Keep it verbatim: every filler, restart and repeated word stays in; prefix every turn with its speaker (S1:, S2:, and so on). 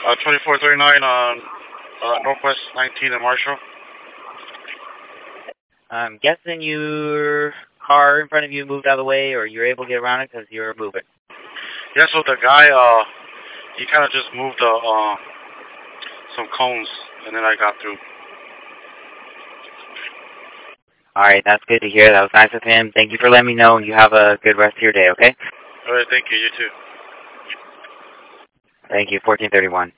S1: Uh, twenty-four thirty-nine on uh, Northwest nineteen in Marshall.
S2: I'm guessing your car in front of you moved out of the way, or you were able to get around it because you were moving.
S1: Yeah, so the guy, uh, he kind of just moved uh, uh, some cones, and then I got through.
S2: All right, that's good to hear. That was nice of him. Thank you for letting me know, and you have a good rest of your day, okay?
S1: All right, thank you. You too.
S2: Thank you, fourteen thirty-one.